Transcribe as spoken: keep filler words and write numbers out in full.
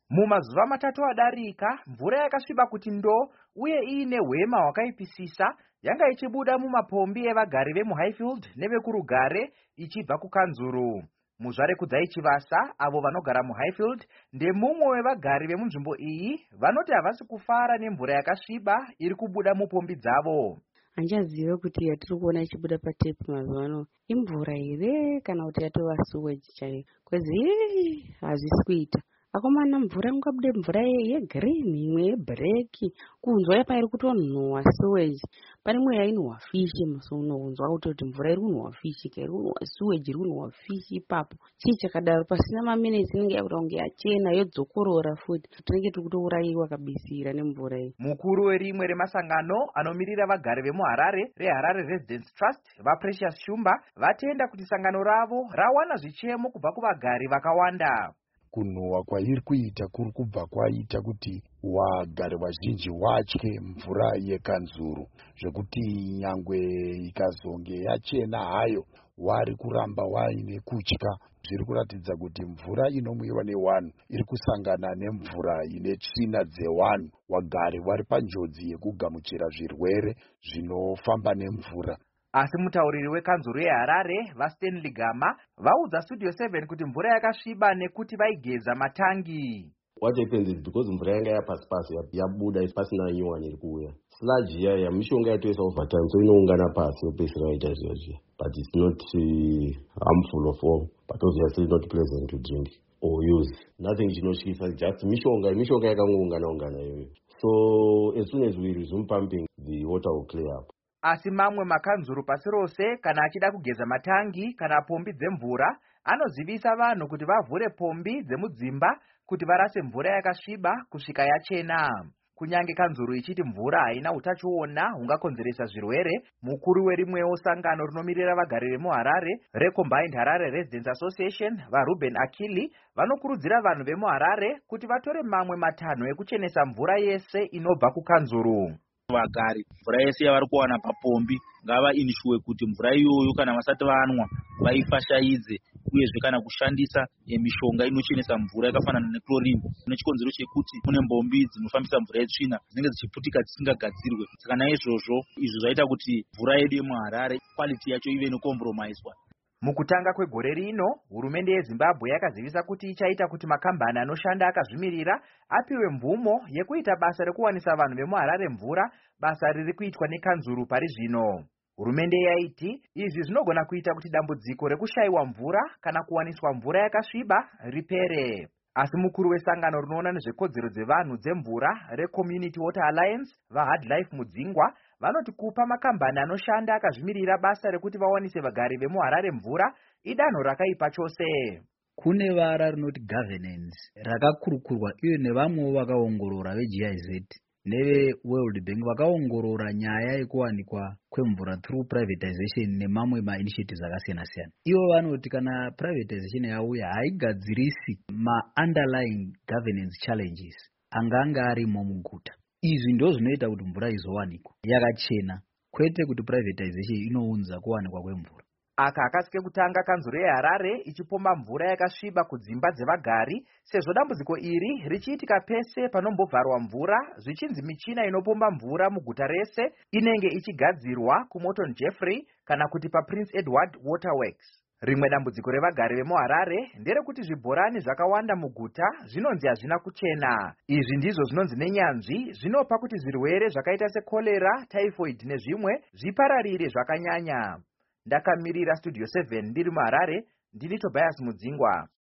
Mumazuva matatu adarika, mvura yakasviba kuti ndo uye iine hwema hwakaipisisa yanga ichibuda mumapombi evagari vemuHighfield nevekurugare ichibva kukanzuru. Muzvare Kudzai Chivasa, avo vanogara muHighfield, ndemumwe wevagari vemunzvimbo iyi vanoti havasi kufara nemvura yakasviba iri kubuda mupombi dzavo. Handiziva kuti yatiri kuona ichibuda patepi mazuva ano imvura here kana kuti yatova sewage chaiyo, kwezi hazvisi kuita. Akomana mvura ngabude mvura yegirini imwe yebhureki, kunzwa yapa iri kutonhuhwa sewage. Pane imwe yainhuhwa fishi musono, unzwa kuti mvura iri kunhuhwa fishi, iri kunhuhwa sewage, iri kunhuhwa fishi ipapo. Chii chakadaro pasina maminitsi inenge yakuita kunge yachena yodzokorora futi. Tinenge tiri kutouraiwa kabisira nemvura iyi. Mukuru werimwe remasangano anomirira vagari vemuHarare reHarare Residents Trust, vaPrecious Shumba, vatenda kuti sangano ravo rawana zvichemo kubva kuvagari vakawanda. Kunhuhwa kwairi kuita kuri kubva kwaita kuti wagari vazhinji watye mvura yekanzuru, zvekuti nyangwe ikazonge yachena hayo wari kuramba waine kutya. Zviri kuratidza kuti mvura inomwiwa newanhu iri kusangana nemvura ine tsvina dzewanhu. Wagari vari panjodzi yekugamuchira zvirwere zvinofamba nemvura. Asi mutauriri wekanzuru yeHarare, vaStanley Gama, vaudza Studio seven kuti mvura yakasviba nekuti vaigeza matangi. What happens is because mvura yanga yapasi pasi yabuda pasina nyuwani iri kuuya. Sludge yaya mishonga yatoisa over time, so inoungana pasi yopesera yaita zviya. But it's not uh, harmful of all, but obviously not pleasant to drink or use. Nothing chinoshisa, just mishonga, mishonga yakangoungana ungana yoyo. So as soon as we resume pumping, the water will clear up. Asi mamwe makanzuru pasi rose kana achida kugeza matangi kana pombi dzemvura anozivisa vanhu kuti vavhure pombi dzemudzimba kuti varase mvura yakasviba kusvika yachena. Kunyange kanzuru ichiti mvura haina utachiona hungakonzeresa zvirwere, mukuru werimwewo sangano rinomirira vagari vemuHarare reCombined Harare Residents Association, vaRuben Akili, vanokurudzira vanhu vemuHarare kuti vatore mamwe matanho ekuchenesa mvura yese inobva kukanzuru. Vagari mvura yese yavari kuwana papombi ngava inishuwe kuti mvura iyoyo kana vasati vanwa vaifashaidze, uyezve kana kushandisa mishonga inochenesa mvura yakafanana nechlorine nechikonzero chekuti mune mbombi dzinofambisa mvura yetsvina dzinenge dzichiputika dzisingagadzirwe. Saka naizvozvo izvi zvaita kuti mvura yedu yemuHarare quality yacho ive inokompromiswa. Mukutanga kwegore rino, hurumende yeZimbabwe yakazivisa kuti ichaita kuti makambani anoshanda akazvimirira apiwe mvumo yekuita basa rekuwanisa vanhu vemuHarare mvura, basa riri kuitwa nekanzuru pari zvino. Hurumende yaiti izvi zvinogona kuita kuti dambudziko rekushayiwa mvura kana kuwaniswa mvura yakasviba ripere. Asi mukuru wesangano rinoona nezvekodzero dzevanhu dzemvura reCommunity Water Alliance, vaHardlife Mudzingwa, vanoti kupa makambani anoshanda akazvimirira basa rekuti vawanise vagari vemuHarare mvura idanho rakaipa chose. Kune vara rinoti governance rakakurukurwa iyo nevamwewo vakaongorora veG I Z neveWorld Bank vakaongorora nyaya yekuwanikwa kwemvura through privatization nemamwe mainitiatives akasiyana siyana. Ivo vanoti kana privatization yauya haigadzirisi ma-underlying governance challenges anganga arimo muguta. Izvi ndo zvinoita kuti mvura izowanikwa yakachena, kwete kuti privatization inounza kuwanikwa kwemvura. Aka akasike kutanga kanzuru yeHarare ichipomba mvura yakasviba kudzimba dzevagari, sezvo dambudziko iri richiitika pese panombobvarwa mvura, zvichinzi michina inopomba mvura muguta rese inenge ichigadzirwa kuMorton Jeffrey kana kuti paPrince Edward Waterworks. Rimwe dambudziko revagari vemuHarare nderekuti zvibhorani zvakawanda muguta zvinonzi hazvina kuchena. Izvi ndizvo zvinonzi nenyanzvi zvinopa kuti zvirwere zvakaita sekolera, typhoid nezvimwe zvipararire zvakanyanya. Ndakamirira Studio seven ndiri muHarare, ndini Tobias Mudzingwa.